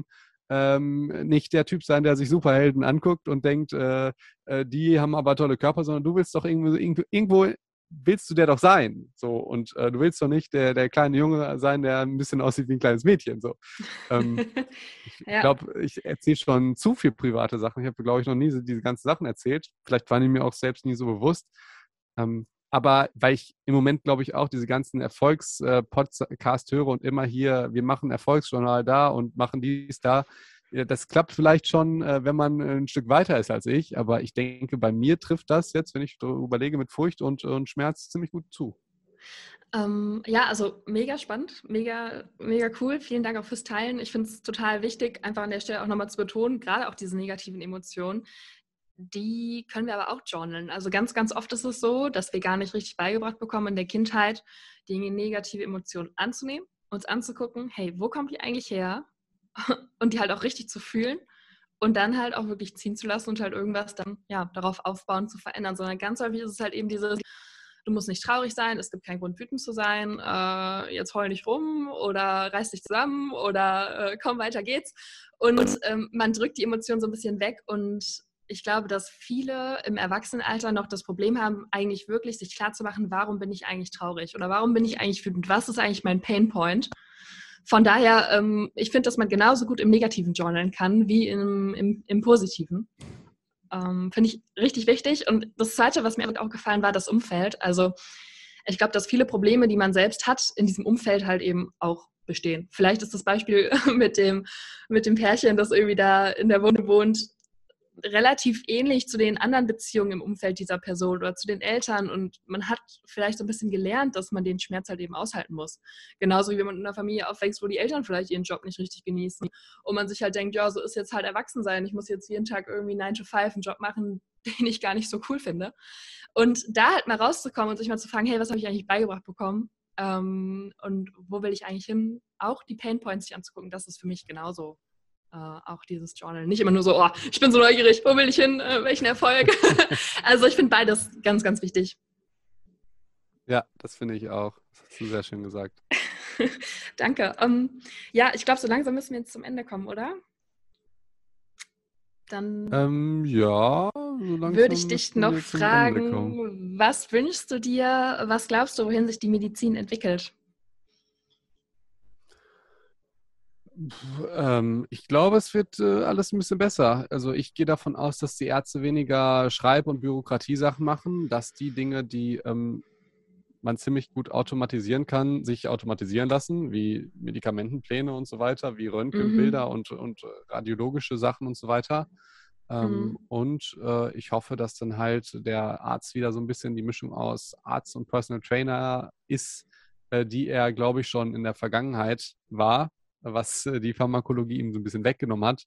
nicht der Typ sein, der sich Superhelden anguckt und denkt, die haben aber tolle Körper, sondern du willst doch irgendwo willst du der doch sein. So, und du willst doch nicht der kleine Junge sein, der ein bisschen aussieht wie ein kleines Mädchen. So. Ich Ja. glaube, ich erzähle schon zu viel private Sachen. Ich habe, glaube ich, noch nie diese ganzen Sachen erzählt. Vielleicht waren die mir auch selbst nie so bewusst. Aber weil ich im Moment, glaube ich, auch diese ganzen Erfolgs-Podcast höre und immer hier, wir machen Erfolgsjournal da und machen dies da. Ja, das klappt vielleicht schon, wenn man ein Stück weiter ist als ich. Aber ich denke, bei mir trifft das jetzt, wenn ich überlege, mit Furcht und Schmerz ziemlich gut zu. Ja, also mega spannend, mega, mega cool. Vielen Dank auch fürs Teilen. Ich finde es total wichtig, einfach an der Stelle auch nochmal zu betonen, gerade auch diese negativen Emotionen, die können wir aber auch journalen. Also ganz, ganz oft ist es so, dass wir gar nicht richtig beigebracht bekommen in der Kindheit, die negative Emotionen anzunehmen, uns anzugucken, hey, wo kommt die eigentlich her? Und die halt auch richtig zu fühlen und dann halt auch wirklich ziehen zu lassen und halt irgendwas dann ja darauf aufbauen zu verändern. Sondern ganz häufig ist es halt eben dieses, du musst nicht traurig sein, es gibt keinen Grund wütend zu sein, jetzt heul nicht rum oder reiß dich zusammen oder komm, weiter geht's. Und man drückt die Emotionen so ein bisschen weg und ich glaube, dass viele im Erwachsenenalter noch das Problem haben, eigentlich wirklich sich klarzumachen, warum bin ich eigentlich traurig oder warum bin ich eigentlich wütend, was ist eigentlich mein Painpoint? Von daher, ich finde, dass man genauso gut im Negativen journalen kann wie im Positiven. Finde ich richtig wichtig. Und das Zweite, was mir auch gefallen war, das Umfeld. Also ich glaube, dass viele Probleme, die man selbst hat, in diesem Umfeld halt eben auch bestehen. Vielleicht ist das Beispiel mit dem Pärchen, das irgendwie da in der Wohnung wohnt, relativ ähnlich zu den anderen Beziehungen im Umfeld dieser Person oder zu den Eltern und man hat vielleicht so ein bisschen gelernt, dass man den Schmerz halt eben aushalten muss. Genauso wie wenn man in einer Familie aufwächst, wo die Eltern vielleicht ihren Job nicht richtig genießen und man sich halt denkt, ja, so ist jetzt halt Erwachsensein, ich muss jetzt jeden Tag irgendwie 9 to 5 einen Job machen, den ich gar nicht so cool finde. Und da halt mal rauszukommen und sich mal zu fragen, hey, was habe ich eigentlich beigebracht bekommen und wo will ich eigentlich hin? Auch die Painpoints sich anzugucken, das ist für mich genauso auch dieses Journal. Nicht immer nur so, oh, ich bin so neugierig, wo will ich hin, welchen Erfolg? Also ich finde beides ganz, ganz wichtig. Ja, das finde ich auch. Das hast du sehr schön gesagt. Danke. Ja, ich glaube, so langsam müssen wir jetzt zum Ende kommen, oder? Dann ja, so langsam würde ich dich müssten noch wir zum Ende kommen. fragen, was wünschst du dir, was glaubst du, wohin sich die Medizin entwickelt? Ich glaube, es wird alles ein bisschen besser. Also ich gehe davon aus, dass die Ärzte weniger Schreib- und Bürokratiesachen machen, dass die Dinge, die man ziemlich gut automatisieren kann, sich automatisieren lassen, wie Medikamentenpläne und so weiter, wie Röntgenbilder und radiologische Sachen und so weiter. Und ich hoffe, dass dann halt der Arzt wieder so ein bisschen die Mischung aus Arzt und Personal Trainer ist, die er, glaube ich, schon in der Vergangenheit war, was die Pharmakologie ihm so ein bisschen weggenommen hat.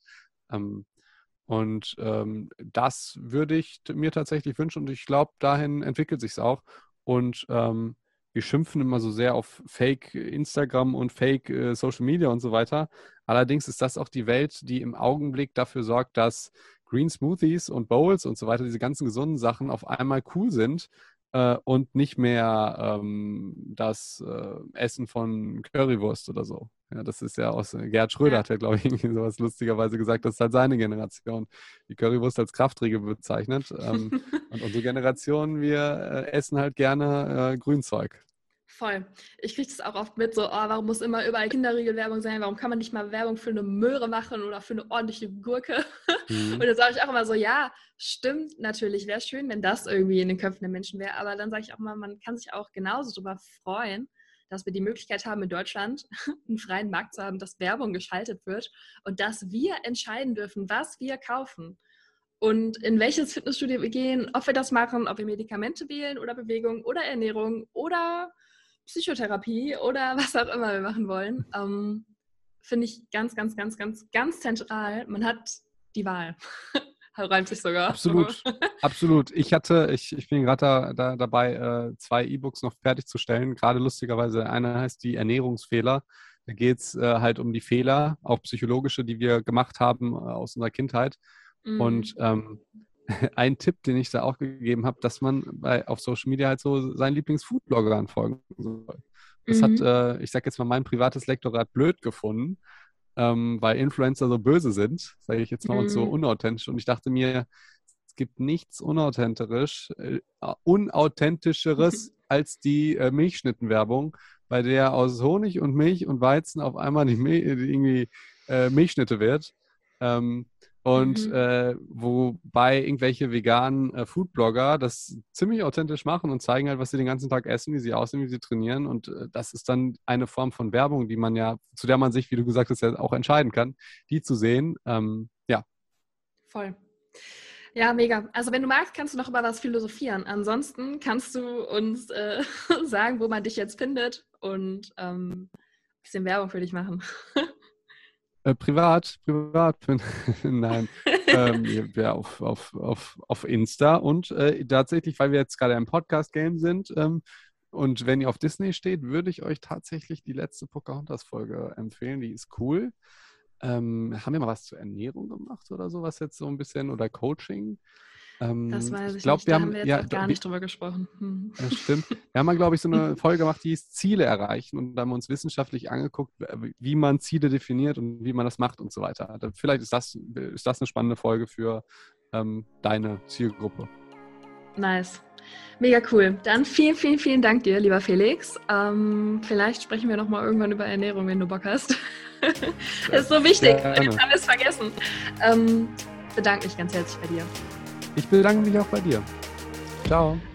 Das würde ich mir tatsächlich wünschen und ich glaube, dahin entwickelt sich es auch. Und wir schimpfen immer so sehr auf Fake Instagram und Fake Social Media und so weiter. Allerdings ist das auch die Welt, die im Augenblick dafür sorgt, dass Green Smoothies und Bowls und so weiter, diese ganzen gesunden Sachen auf einmal cool sind. und nicht mehr das Essen von Currywurst oder so. Ja, das ist ja aus Gerhard Schröder hat ja, glaube ich, irgendwie sowas lustigerweise gesagt, das ist halt seine Generation, die Currywurst als Kraftriegel bezeichnet. Und unsere Generation, wir essen halt gerne Grünzeug. Voll. Ich kriege das auch oft mit, so, warum muss immer überall Kinderriegel-Werbung sein? Warum kann man nicht mal Werbung für eine Möhre machen oder für eine ordentliche Gurke? Und dann sage ich auch immer so, ja, stimmt natürlich, wäre schön, wenn das irgendwie in den Köpfen der Menschen wäre, aber dann sage ich auch mal, man kann sich auch genauso darüber freuen, dass wir die Möglichkeit haben, in Deutschland einen freien Markt zu haben, dass Werbung geschaltet wird und dass wir entscheiden dürfen, was wir kaufen. Und in welches Fitnessstudio wir gehen, ob wir das machen, ob wir Medikamente wählen oder Bewegung oder Ernährung oder Psychotherapie oder was auch immer wir machen wollen, finde ich ganz, ganz, ganz, ganz, ganz zentral. Man hat die Wahl. Reimt sich sogar. Absolut, absolut. Ich bin gerade dabei, 2 E-Books noch fertigzustellen. Gerade lustigerweise, eine heißt die Ernährungsfehler. Da geht es halt um die Fehler, auch psychologische, die wir gemacht haben aus unserer Kindheit. Und ein Tipp, den ich da auch gegeben habe, dass man auf Social Media halt so seinen Lieblings-Foodblogger anfolgen soll. Das hat, ich sag jetzt mal, mein privates Lektorat blöd gefunden, weil Influencer so böse sind, sage ich jetzt mal, und so unauthentisch. Und ich dachte mir, es gibt nichts unauthentischeres als die Milchschnittenwerbung, bei der aus Honig und Milch und Weizen auf einmal irgendwie Milchschnitte wird. Wobei irgendwelche veganen Foodblogger das ziemlich authentisch machen und zeigen halt, was sie den ganzen Tag essen, wie sie aussehen, wie sie trainieren. Und das ist dann eine Form von Werbung, zu der man sich, wie du gesagt hast, ja auch entscheiden kann, die zu sehen. Voll. Ja, mega. Also wenn du magst, kannst du noch über was philosophieren. Ansonsten kannst du uns sagen, wo man dich jetzt findet und ein bisschen Werbung für dich machen. Privat, nein, ja, auf Insta und tatsächlich, weil wir jetzt gerade im Podcast-Game sind und wenn ihr auf Disney steht, würde ich euch tatsächlich die letzte Pocahontas-Folge empfehlen, die ist cool. Haben wir mal was zur Ernährung gemacht oder sowas jetzt so ein bisschen oder Coaching? Das weiß ich glaub, nicht, da haben wir jetzt noch gar nicht drüber gesprochen. Das stimmt. Wir haben mal, glaube ich, so eine Folge gemacht, die hieß Ziele erreichen und da haben wir uns wissenschaftlich angeguckt, wie man Ziele definiert und wie man das macht und so weiter. Vielleicht ist das eine spannende Folge für deine Zielgruppe. Nice. Mega cool. Dann vielen, vielen, vielen Dank dir, lieber Felix. Vielleicht sprechen wir nochmal irgendwann über Ernährung, wenn du Bock hast. Das ist so wichtig. Jetzt haben wir es vergessen. Bedanke mich ganz herzlich bei dir. Ich bedanke mich auch bei dir. Ciao.